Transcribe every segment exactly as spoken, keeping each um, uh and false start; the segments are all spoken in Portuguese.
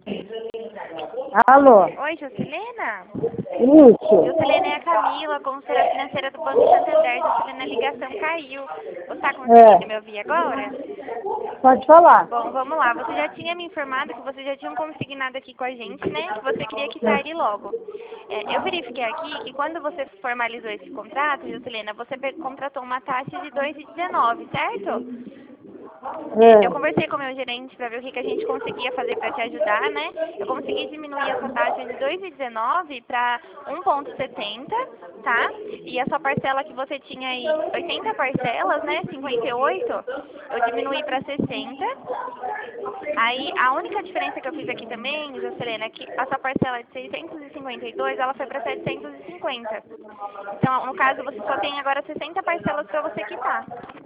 Alô? Oi, Juscelena? Isso. Juscelena é a Camila, consultora financeira do Banco Santander. Juscelena, a ligação caiu. Você está É. conseguindo me ouvir agora? Pode falar. Bom, vamos lá. Você já tinha me informado que você já tinha um consignado aqui com a gente, né? Que você queria quitar ele logo. É, eu verifiquei aqui que quando você formalizou esse contrato, Juscelena, você pe- contratou uma taxa de dois vírgula dezenove, certo? É, eu É. conversei com o meu gerente para ver o que, que a gente conseguia fazer para te ajudar, né? Eu consegui diminuir essa taxa de dois vírgula dezenove para um vírgula setenta, tá? E a sua parcela que você tinha aí, oitenta parcelas, né? cinquenta e oito, eu diminuí para sessenta. Aí a única diferença que eu fiz aqui também, Juscelena, é que a sua parcela de seiscentos e cinquenta e dois, ela foi para setecentos e cinquenta. Então, no caso, você só tem agora sessenta parcelas para você quitar.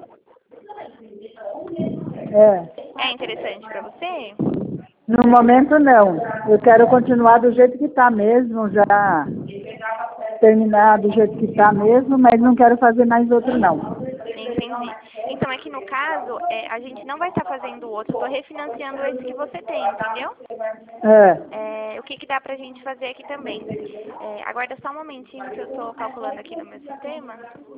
É. É interessante para você? No momento, não. Eu quero continuar do jeito que está mesmo, já terminar do jeito que está mesmo, mas não quero fazer mais outro, não. Entendi. Então, é que no caso, é, a gente não vai estar fazendo outro, estou refinanciando esse que você tem, entendeu? É. É, o que, que dá pra gente fazer aqui também? É, aguarda só um momentinho que eu estou calculando aqui no meu sistema.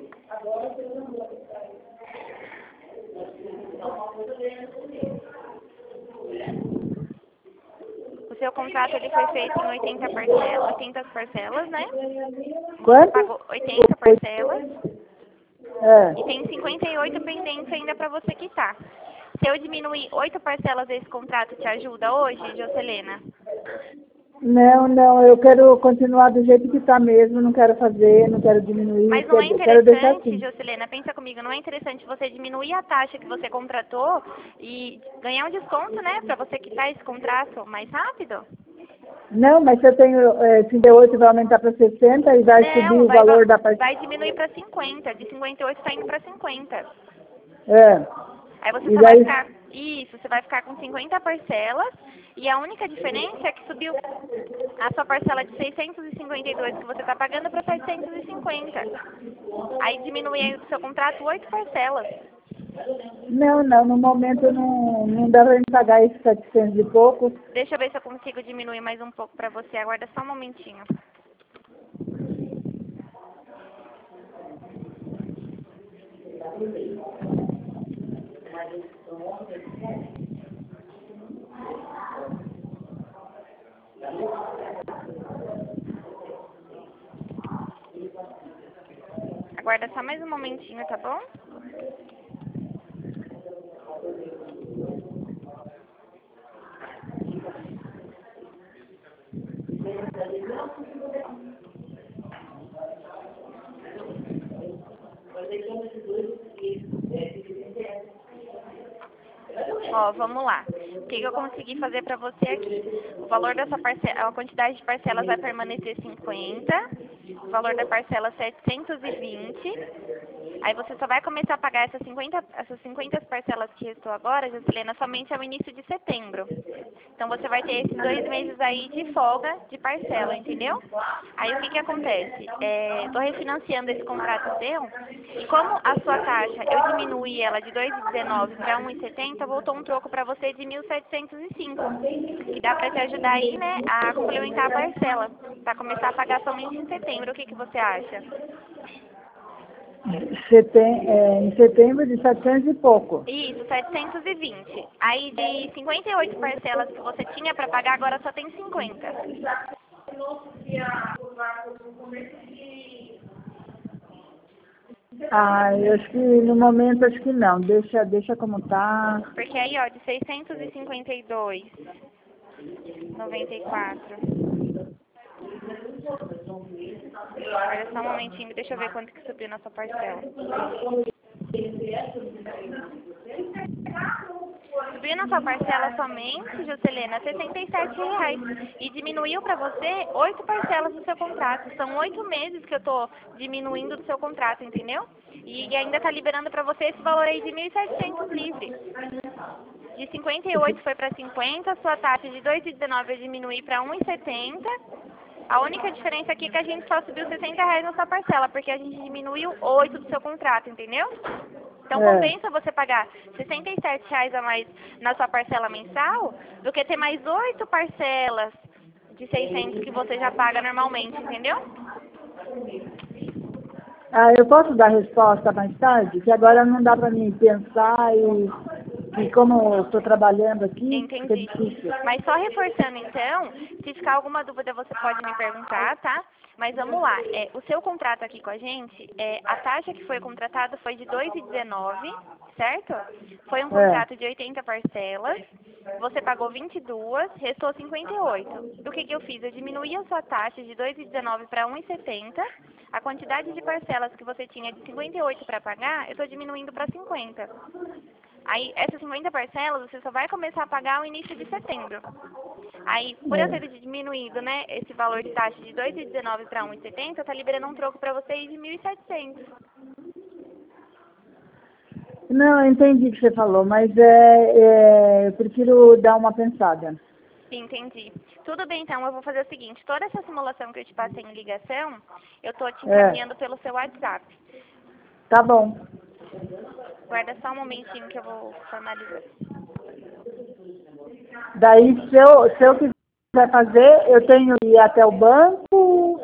O seu contrato ele foi feito em oitenta parcelas, oitenta parcelas, né? Você Quanto? pagou oitenta parcelas É. e tem cinquenta e oito pendentes ainda para você quitar. Se eu diminuir oito parcelas desse contrato, te ajuda hoje, Jocelena? Não, não, eu quero continuar do jeito que está mesmo, não quero fazer, não quero diminuir, Mas não é quero, quero deixar interessante, assim. Jocelena, pensa comigo, não é interessante você diminuir a taxa que você contratou e ganhar um desconto, né, para você quitar esse contrato mais rápido? Não, mas se eu tenho é, trinta e oito, vai aumentar para sessenta e vai subir Não, o vai, valor da parcela. vai diminuir para cinquenta, de cinquenta e oito está indo para cinquenta. É. Aí você E só vai daí, ficar, isso, você vai ficar com cinquenta parcelas e a única diferença é que subiu a sua parcela de seiscentos e cinquenta e dois que você está pagando para setecentos e cinquenta. Aí diminui aí do seu contrato oito parcelas. não, não, no momento não, não dá para me pagar esses setecentos e pouco. Deixa eu ver se eu consigo diminuir mais um pouco para você. Aguarda só um momentinho. Aguarda só mais um momentinho, tá bom? Ó, vamos lá. O que, que eu consegui fazer para você aqui? O valor dessa parcela, a quantidade de parcelas vai permanecer cinquenta, o valor da parcela setecentos e vinte. Aí você só vai começar a pagar essas cinquenta, essas cinquenta parcelas que restou agora, Juscelena, somente ao início de setembro. Então você vai ter esses dois meses aí de folga de parcela, entendeu? Aí o que que acontece? Estou refinanciando esse contrato seu e como a sua taxa, eu diminuí ela de dois vírgula dezenove para um vírgula setenta, voltou um troco para você de mil setecentos e cinco, que dá para te ajudar aí, né, a complementar a parcela, para começar a pagar somente em setembro. O que que você acha? Setem, é, em setembro de setecentos e pouco. Isso, setecentos e vinte. Aí de cinquenta e oito parcelas que você tinha para pagar, agora só tem cinquenta. Ah, eu acho que no momento acho que não. Deixa, deixa como tá. Porque aí, ó, de seiscentos e cinquenta e dois, noventa e quatro. Olha só um momentinho, deixa eu ver quanto que subiu na sua parcela. Subiu na sua parcela somente, Juscelena, sessenta e sete reais. E diminuiu para você oito parcelas do seu contrato. São oito meses que eu tô diminuindo do seu contrato, entendeu? E ainda tá liberando para você esse valor aí de mil e setecentos livre. De cinquenta e oito foi para cinquenta, sua taxa de dois vírgula dezenove eu diminuí para um vírgula setenta. A única diferença aqui é que a gente só subiu sessenta reais na sua parcela, porque a gente diminuiu oito do seu contrato, entendeu? Então É. compensa você pagar sessenta e sete reais a mais na sua parcela mensal do que ter mais oito parcelas de seiscentos que você já paga normalmente, entendeu? Ah, eu posso dar resposta mais tarde? Que agora não dá para mim pensar e, e como eu estou trabalhando aqui, fica Entendi. difícil. Mas só reforçando então, se ficar alguma dúvida você pode me perguntar, tá? Mas vamos lá, é, o seu contrato aqui com a gente, é, a taxa que foi contratada foi de dois reais e dezenove centavos, certo? Foi um É. contrato de oitenta parcelas, você pagou vinte e duas, restou cinquenta e oito. O que que eu fiz? Eu diminuí a sua taxa de dois reais e dezenove para um real e setenta. A quantidade de parcelas que você tinha de cinquenta e oito para pagar, eu estou diminuindo para cinquenta. Aí, essas cinquenta parcelas, você só vai começar a pagar no início de setembro. Aí, por eu É. ter diminuído, né, esse valor de taxa de dois reais e dezenove para um real e setenta, tá liberando um troco para vocês de mil e setecentos. Não, eu entendi o que você falou, mas é, é, eu prefiro dar uma pensada. Entendi. Tudo bem, então, eu vou fazer o seguinte. Toda essa simulação que eu te passei em ligação, eu tô te É. encaminhando pelo seu WhatsApp. Tá bom. Guarda só um momentinho que eu vou formalizar. Daí, se eu, se eu quiser fazer, eu tenho que ir até o banco.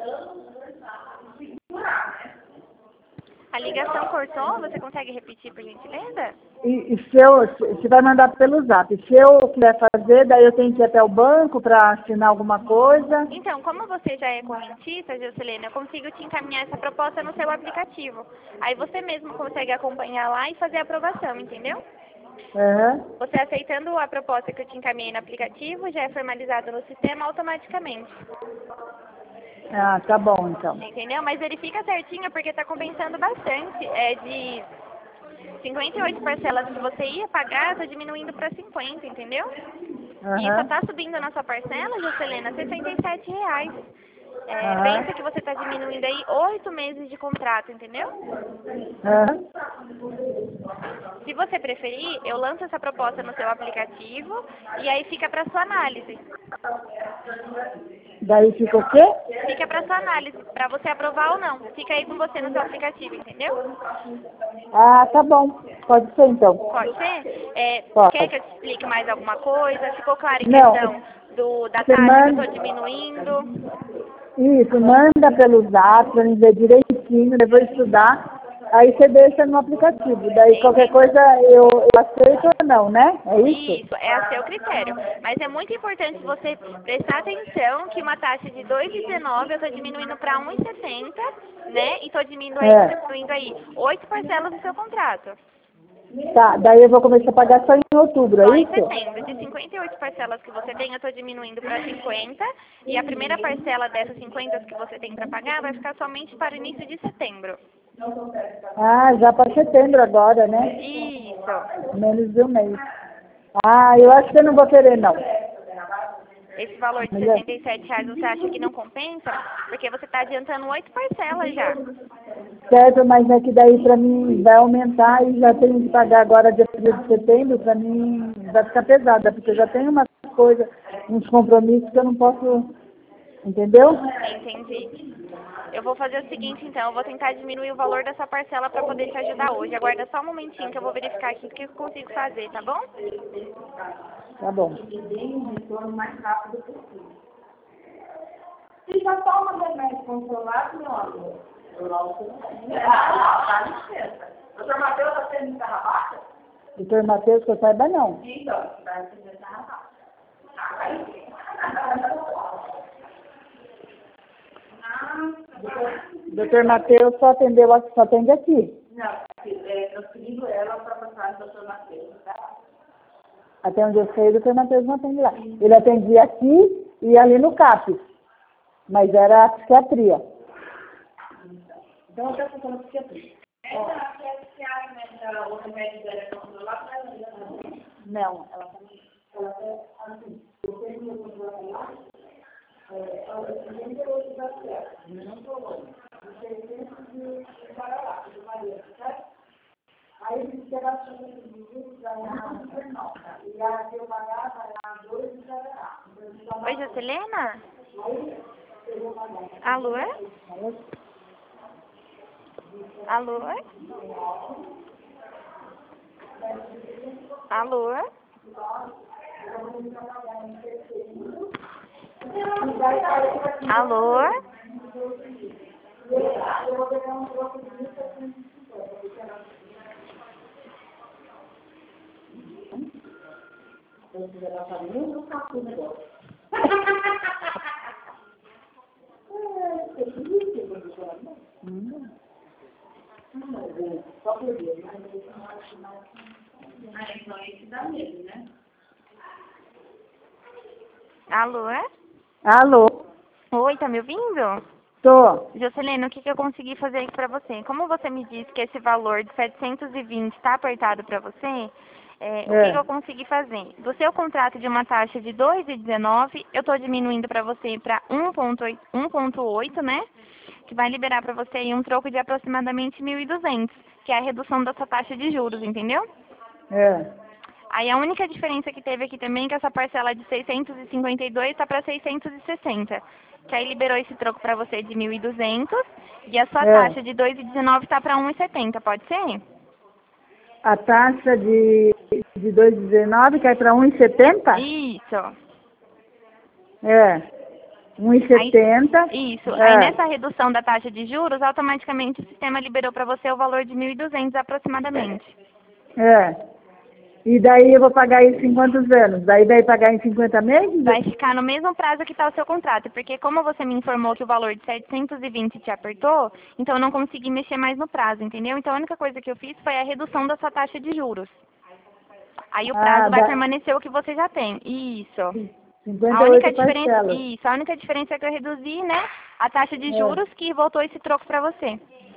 A ligação cortou? Você consegue repetir, por gentileza? E, e se eu, se, se vai mandar pelo zap. Se eu quiser fazer, daí eu tenho que ir até o banco para assinar alguma coisa. Então, como você já é correntista, Juscelena, eu consigo te encaminhar essa proposta no seu aplicativo. Aí você mesmo consegue acompanhar lá e fazer a aprovação, entendeu? Aham. Você aceitando a proposta que eu te encaminhei no aplicativo, já é formalizado no sistema automaticamente. Ah, tá bom, então. Entendeu? Mas verifica certinho porque está compensando bastante. É de cinquenta e oito parcelas que você ia pagar, está diminuindo para cinquenta, entendeu? E só Aham. está subindo a nossa parcela, Juscelena, sessenta e sete reais. É, Aham. pensa que você está diminuindo aí oito meses de contrato, entendeu? Aham. Se você preferir, eu lanço essa proposta no seu aplicativo e aí fica para sua análise. Daí fica o quê? Fica para sua análise, para você aprovar ou não. Fica aí com você no seu aplicativo, entendeu? Ah, tá bom. Pode ser, então. Pode ser? É, Pode. quer que eu te explique mais alguma coisa? Ficou claro em Não, questão do, da você taxa que eu estou manda. diminuindo? Isso, manda pelo zap para me ver direitinho, eu vou estudar. Aí você deixa no aplicativo. Daí qualquer Entendi. coisa eu, eu aceito ou não, né? É isso? Isso, é a seu critério. Mas é muito importante você prestar atenção que uma taxa de dois reais e dezenove eu estou diminuindo para um real e setenta, né? E estou diminuindo aí, É. diminuindo aí oito parcelas do seu contrato. Tá, daí eu vou começar a pagar só em outubro, Só é em isso? setembro. De cinquenta e oito parcelas que você tem, eu estou diminuindo para cinquenta. E a primeira parcela dessas cinquenta que você tem para pagar vai ficar somente para o início de setembro. Ah, já para setembro agora, né? Isso. Menos de um mês. Ah, eu acho que eu não vou querer, não. Esse valor de Melhor. sessenta e sete reais você acha que não compensa? Porque você está adiantando oito parcelas já. Certo, mas é que daí para mim vai aumentar e já tenho que pagar agora dia primeiro de setembro, para mim vai ficar pesada, porque eu já tenho umas coisas, uns compromissos que eu não posso, entendeu? Entendi. Eu vou fazer o seguinte, então. Eu vou tentar diminuir o valor dessa parcela para poder te ajudar hoje. Aguarda só um momentinho que eu vou verificar aqui o que eu consigo fazer, tá bom? Tá bom. Você já toma remédio controlado, meu amor? Ah, tá licença. Doutor Matheus está tendo carrapato? Doutor Matheus, que eu saiba, não. Então, vai ter carrapato. Ah, vai ser. Doutor Matheus só atendeu, só atende aqui. Não, é, transferindo ela para passar no doutor Matheus, tá? Até onde eu sei, o doutor Matheus não atende lá. Ele atendia aqui e ali no CAP, mas era a psiquiatria. Então, eu estou falando psiquiatria. Essa psiquiatra, o remédio dela é controlado, mas ela não. Não, ela também. Ela é assim, eu tenho meu controle lá. Ela tem outro da certo, não falou. Você tem que parar lá, do marido, certo? Aí ele disse que era achando que os meninos ganharam não, e a que eu pagava era dois e era. Oi, Juscelena? Alô? Alô? Alô? Alô? Alô? Alô? Oi, tá me ouvindo? Tô. Jocelyn, o que, que eu consegui fazer aqui pra você? Como você me disse que esse valor de setecentos e vinte está apertado pra você, é, o que, que É. eu consegui fazer? Do seu contrato de uma taxa de dois vírgula dezenove, eu estou diminuindo para você para um vírgula oito, né? Que vai liberar para você aí um troco de aproximadamente mil e duzentos, que é a redução da sua taxa de juros, entendeu? É. Aí a única diferença que teve aqui também é que essa parcela de seiscentos e cinquenta e dois está para seiscentos e sessenta. Que aí liberou esse troco para você de mil e duzentos e a sua É. taxa de dois vírgula dezenove está para um vírgula setenta, pode ser? A taxa de, de dois vírgula dezenove cai para um vírgula setenta? Isso. É. um vírgula Aí, setenta. isso. Aí É. nessa redução da taxa de juros, automaticamente o sistema liberou para você o valor de mil e duzentos aproximadamente. É. E daí eu vou pagar isso em quantos anos? Daí vai pagar em cinquenta meses? Vai ficar no mesmo prazo que está o seu contrato, porque como você me informou que o valor de setecentos e vinte te apertou, então eu não consegui mexer mais no prazo, entendeu? Então a única coisa que eu fiz foi a redução da sua taxa de juros. Aí o Ah, prazo vai da permanecer o que você já tem. Isso. A cinquenta e única oito diferença, parcelas. isso, a única diferença é que eu reduzi, né, a taxa de É. juros que voltou esse troco para você.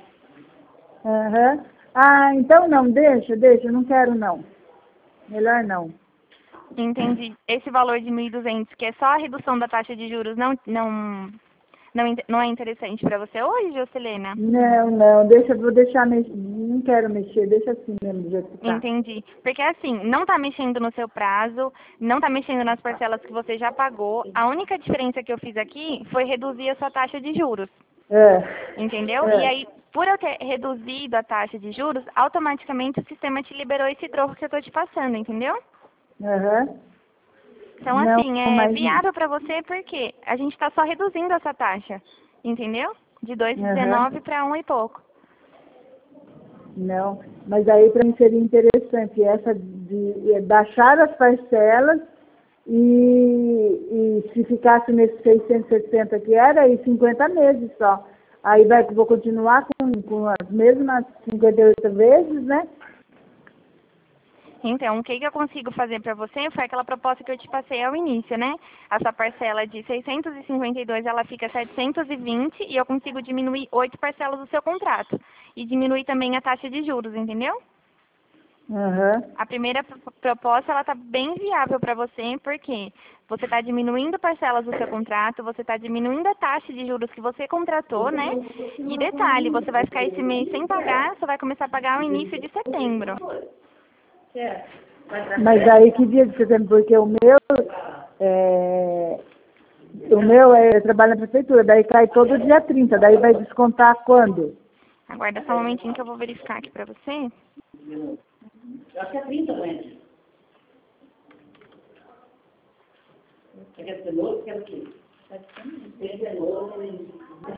Aham. Ah, então não, deixa, deixa, eu não quero não. Melhor não. Entendi. Esse valor de mil e duzentos, que é só a redução da taxa de juros, não não não, in- não é interessante para você hoje, Jocelena? Não, não, deixa, vou deixar, mex- não quero mexer, deixa assim mesmo, do jeito que tá. Entendi. Porque assim, não está mexendo no seu prazo, não está mexendo nas parcelas que você já pagou. A única diferença que eu fiz aqui foi reduzir a sua taxa de juros. É, Entendeu? E é, aí, por eu ter reduzido a taxa de juros, automaticamente o sistema te liberou esse troco que eu estou te passando, entendeu? aham. Então, Não, assim, é mas, viável para você porque a gente está só reduzindo essa taxa, entendeu? De dois vírgula aham, dezenove para um e pouco. não, mas aí para mim seria interessante essa de é, baixar as parcelas e, e se ficasse nesses seiscentos e sessenta que era, aí cinquenta meses só. Aí vai, vou continuar com, com as mesmas cinquenta e oito vezes, né? Então, o que, que eu consigo fazer para você foi aquela proposta que eu te passei ao início, né? A sua parcela de seiscentos e cinquenta e dois, ela fica setecentos e vinte e eu consigo diminuir oito parcelas do seu contrato. E diminuir também a taxa de juros, entendeu? Aham, A primeira pro- proposta, ela está bem viável para você, porque você está diminuindo parcelas do seu contrato, você está diminuindo a taxa de juros que você contratou, né? E detalhe, você vai ficar esse mês sem pagar, só vai começar a pagar no início de setembro. mas aí que dia de setembro? Porque o meu, é, o meu é, trabalho na prefeitura, daí cai todo dia trinta, daí vai descontar quando? Aguarda só um momentinho que eu vou verificar aqui para você. Acho que é trinta, gente. Você quer cenoura? Quer o quê? Tem cenoura e...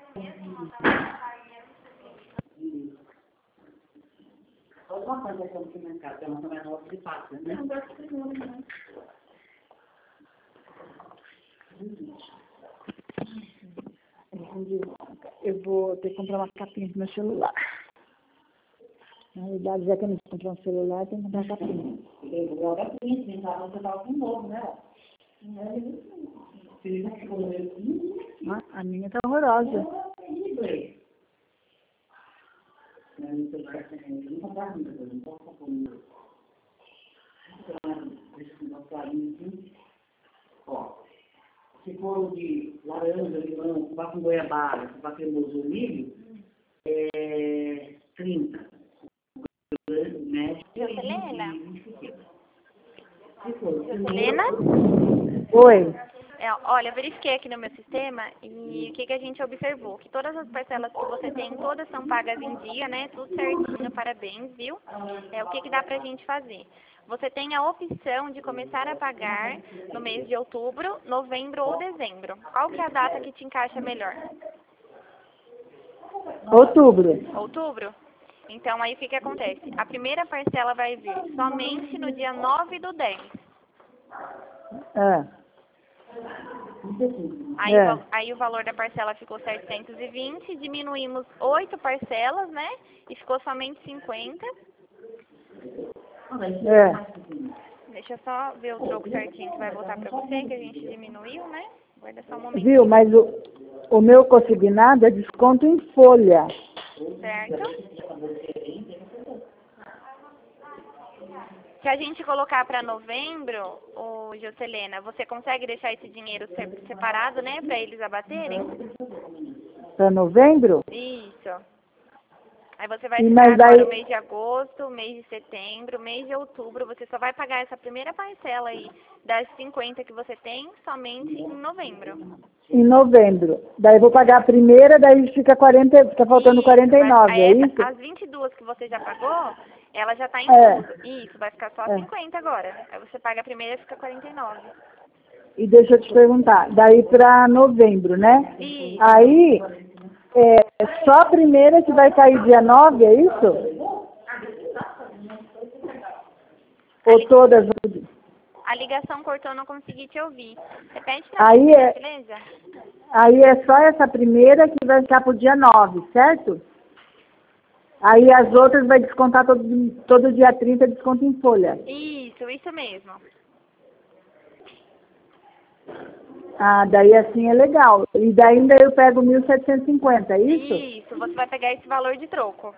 Pode uma coisa que eu não tenho em casa, que é uma mais nova de pasta, né? Não gosto de cenoura, não. Eu vou ter que comprar uma capinha pro meu celular. Na realidade, já que eu não vou comprar um celular, tem que comprar uma capinha. Eu vou dar capinha, se não você tava com novo, né? Você já ficou no meio assim? Ah, a minha tá horrorosa. Ó, se for de laranja, limão, vá com goiabada, vá cremoso milho, é trinta. Médio Jocelena? Se for Jocelena? Oi. É, olha, eu verifiquei aqui no meu sistema e o que, que a gente observou? Que todas as parcelas que você tem, todas são pagas em dia, né? Tudo certinho, parabéns, viu? É, o que, que dá pra gente fazer? Você tem a opção de começar a pagar no mês de outubro, novembro ou dezembro. Qual que é a data que te encaixa melhor? Outubro. Outubro? Então, aí o que, que acontece? A primeira parcela vai vir somente no dia nove do dez. É. Aí, É. o, val- aí o valor da parcela ficou setecentos e vinte, diminuímos oito parcelas, né? E ficou somente cinquenta. É. Deixa eu só ver o troco certinho que vai voltar pra você, que a gente diminuiu, né? Guarda só um Viu? momentinho, Mas o, o meu consignado é desconto em folha. certo? Se a gente colocar para novembro, ô Jocelena, você consegue deixar esse dinheiro se- separado, né, para eles abaterem? Para novembro? Isso. Aí você vai E ficar mas agora daí. o mês de agosto, o mês de setembro, o mês de outubro. Você só vai pagar essa primeira parcela aí das cinquenta que você tem somente em novembro. Em novembro. Daí eu vou pagar a primeira, daí fica quarenta, fica faltando Isso, quarenta e vai, nove, aí é essa, isso? as vinte e duas que você já pagou, ela já está É. incluso. Isso, vai ficar só É. cinquenta agora. Aí você paga a primeira e fica quarenta e nove. E deixa eu te perguntar, daí para novembro, né? Isso. Aí, é só a primeira que vai cair dia nove, é isso? Ou todas? A ligação cortou, não consegui te ouvir. Repete pra Aí mim, por é, gentileza? aí é só essa primeira que vai ficar pro dia nove, certo? Aí as outras vai descontar todo, todo dia trinta, desconto em folha. Isso, isso mesmo. Ah, daí assim é legal. E daí ainda eu pego mil setecentos e cinquenta, é isso? Isso, você vai pegar esse valor de troco.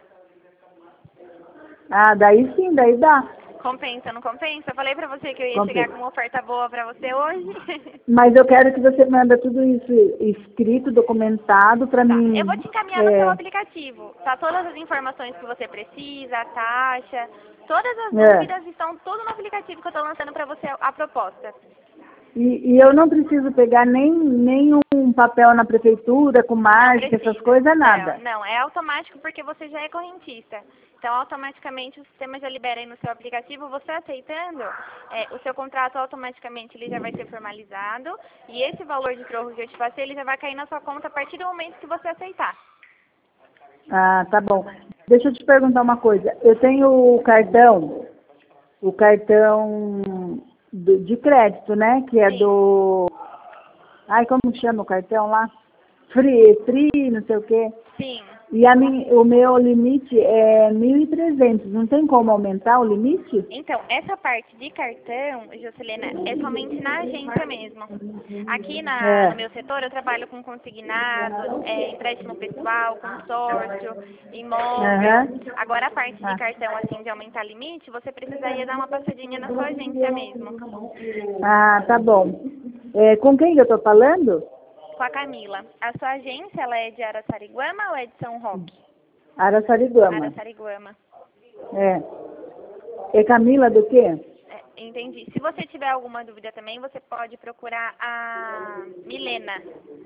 Ah, daí sim, daí dá. Compensa, não compensa? Eu falei pra você que eu ia Compensa. chegar com uma oferta boa pra você hoje. Mas eu quero que você manda tudo isso escrito, documentado para Tá, mim. eu vou te encaminhar no seu É, aplicativo. Tá todas as informações que você precisa, a taxa, todas as é. dúvidas estão tudo no aplicativo que eu tô lançando pra você a proposta. E, e eu não preciso pegar nem, nem um papel na prefeitura com Não marca, essas precisa. coisas, nada. Não, não, é automático porque você já é correntista. Então, automaticamente o sistema já libera aí no seu aplicativo. Você aceitando, é, o seu contrato automaticamente ele já vai ser formalizado. E esse valor de troco que eu te passei, ele já vai cair na sua conta a partir do momento que você aceitar. Ah, tá bom. Deixa eu te perguntar uma coisa. Eu tenho o cartão, o cartão do- de crédito, né? Que é Sim. do... Ai, como chama o cartão lá? Free, free, não sei o quê. Sim. E a min, o meu limite é mil e trezentos. Não tem como aumentar o limite? Então, essa parte de cartão, Jocelena, é somente na agência mesmo. Aqui na, É. no meu setor eu trabalho com consignado, é, empréstimo pessoal, consórcio, imóvel. Aham. Agora a parte de Ah. cartão, assim, de aumentar limite, você precisaria dar uma passadinha na sua agência mesmo. Ah, tá bom. É, com quem eu estou falando? Com a Camila. A sua agência, ela é de Araçariguama ou é de São Roque? Araçariguama. Araçariguama. É. É Camila do quê? É, entendi. Se você tiver alguma dúvida também, você pode procurar a Milena.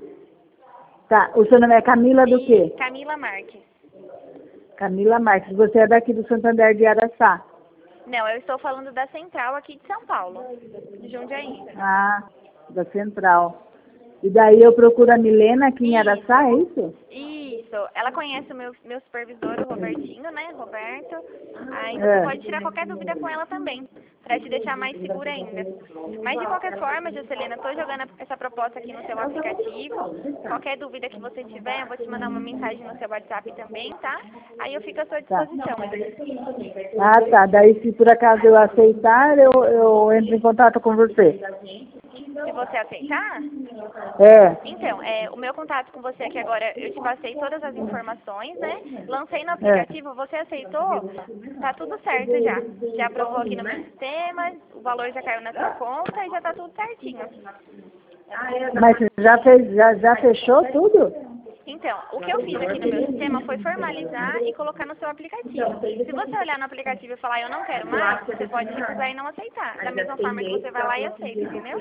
Tá. O seu nome é Camila do E quê? Camila Marques. Camila Marques. Você é daqui do Santander de Araçá. Não, eu estou falando da central aqui de São Paulo, de Jundiaí. Ah, da Central. E daí eu procuro a Milena aqui em Araçá, é isso? Isso. Ela conhece o meu, meu supervisor, o Robertinho, né, Roberto? Aí você É. pode tirar qualquer dúvida com ela também, para te deixar mais segura ainda. Mas de qualquer forma, Jocelena, estou jogando essa proposta aqui no seu aplicativo. Qualquer dúvida que você tiver, eu vou te mandar uma mensagem no seu WhatsApp também, tá? Aí eu fico à sua Tá. disposição. Ah, tá. Daí se por acaso eu aceitar, eu, eu entro em contato com você. Se você aceitar, É. então, é, o meu contato com você aqui agora, eu te passei todas as informações, né? Lancei no É. aplicativo, você aceitou? Tá tudo certo já. Já aprovou aqui no meu sistema, o valor já caiu na sua conta e já tá tudo certinho. Mas já fez, já, já fechou tudo? Então, o que eu fiz aqui no meu sistema foi formalizar e colocar no seu aplicativo. Se você olhar no aplicativo e falar eu não quero mais, você pode recusar e não aceitar. Da mesma forma que você vai lá e aceita, entendeu?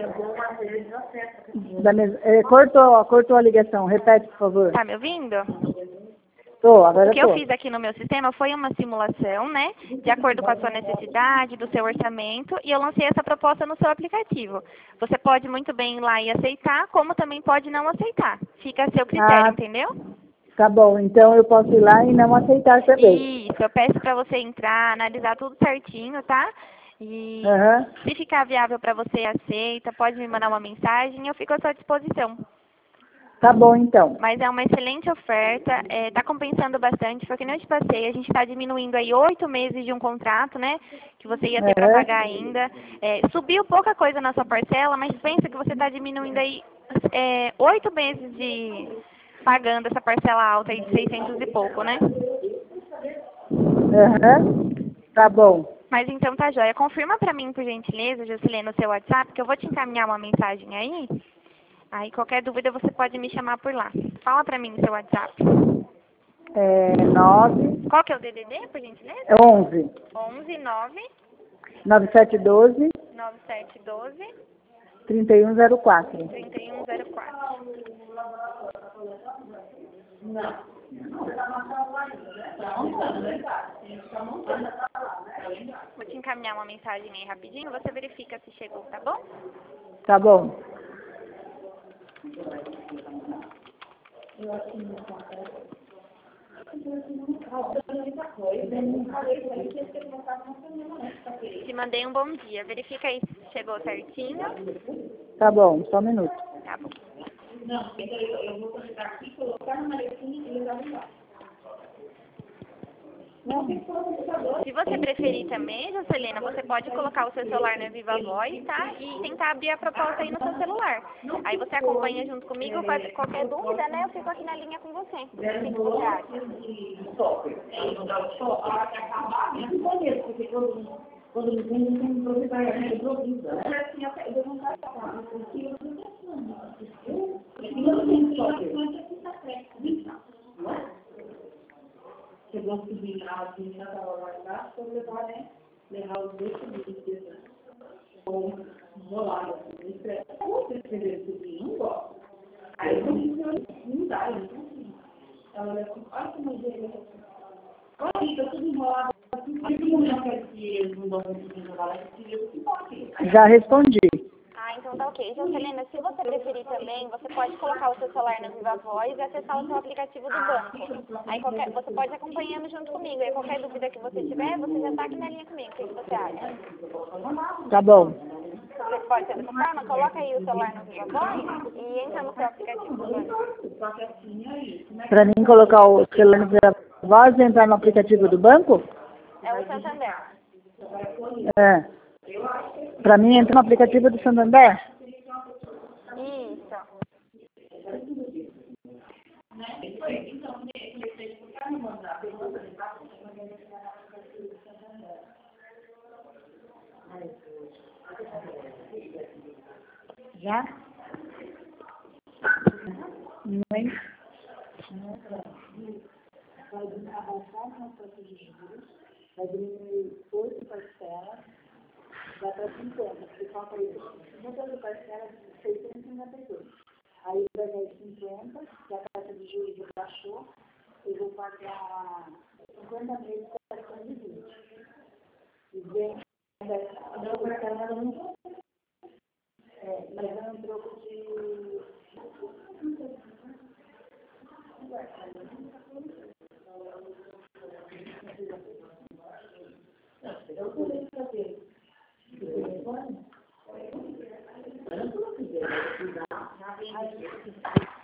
Da mes... é, cortou, cortou a ligação. Repete, por favor. Tá me ouvindo? Tô, agora O que tô. eu fiz aqui no meu sistema foi uma simulação, né, de acordo com a sua necessidade, do seu orçamento, e eu lancei essa proposta no seu aplicativo. Você pode muito bem ir lá e aceitar, como também pode não aceitar. Fica a seu critério, Ah, entendeu? tá bom. Então eu posso ir lá e não aceitar também. Isso, eu peço para você entrar, analisar tudo certinho, tá? E Aham. se ficar viável para você, aceita, pode me mandar uma mensagem, eu fico à sua disposição. Tá bom, então. Mas é uma excelente oferta, está compensando bastante, foi que nem eu te passei, a gente está diminuindo aí oito meses de um contrato, né, que você ia ter para Aham. pagar ainda. É, subiu pouca coisa na sua parcela, mas pensa que você está diminuindo aí é, oito meses de pagando essa parcela alta aí de seiscentos e pouco, né? Aham. Tá bom. Mas então tá joia. Confirma para mim, por gentileza, Jocilene, no seu WhatsApp, que eu vou te encaminhar uma mensagem aí. Aí qualquer dúvida você pode me chamar por lá. Fala pra mim no seu WhatsApp. É nove. Qual que é o D D D, por gentileza? É onze. onze nove nove sete um dois, nove sete um dois três um zero quatro. três um zero quatro. Vou te encaminhar uma mensagem aí rapidinho, você verifica se chegou, tá bom? Tá bom. Te mandei um bom dia. Verifica aí se chegou certinho. Tá bom, só um minuto. Tá bom. Se você preferir também, Jocelina, você pode colocar o seu celular na Viva Voz, tá? E tentar abrir a proposta aí no seu celular. Aí você acompanha junto comigo, faz qualquer dúvida, né? Eu fico aqui na linha com você. O que você acha? Quando ele vem, ele tem um problema, ele improvisa, né? Eu não quero falar, porque eu não não é? Chegou a subir lá, assim, já estava lá embaixo, para levar, né? Levar os dois subir, né? Ou enrolado, assim, espera. Eu vou escrever subir, não gosto. Aí eu não dá, eu não consigo. Ela olha assim, olha como ele é. Olha, está tudo enrolado. Já respondi. Ah, então tá ok. Jocelina, se você preferir também, você pode colocar o seu celular na Viva Voz e acessar o seu aplicativo do banco. Aí qualquer, você pode ir acompanhando junto comigo. Aí qualquer dúvida que você tiver, você já tá aqui na linha comigo. O que, que você acha? Tá bom. Você pode ser dessa forma? Coloca aí o celular na Viva Voz e entra no seu aplicativo do banco. Pra mim colocar o celular na voz e entrar no aplicativo do banco? É o Santander. É. Pra mim entrar no aplicativo do Santander? Isso. Já? Não. Vai abaixar a taxa de juros, vai diminuir oito parcelas, vai para cinquenta, porque falta aí muitas parcelas de seiscentos e cinquenta e dois. Aí vai dar cinquenta, que a taxa de juros baixou, eu vou pagar cinquenta meses para quatrocentos e vinte. E vem a minha parcela não é, mas é um troco de eu poderia fazer o telefone? Eu não quiser estudar,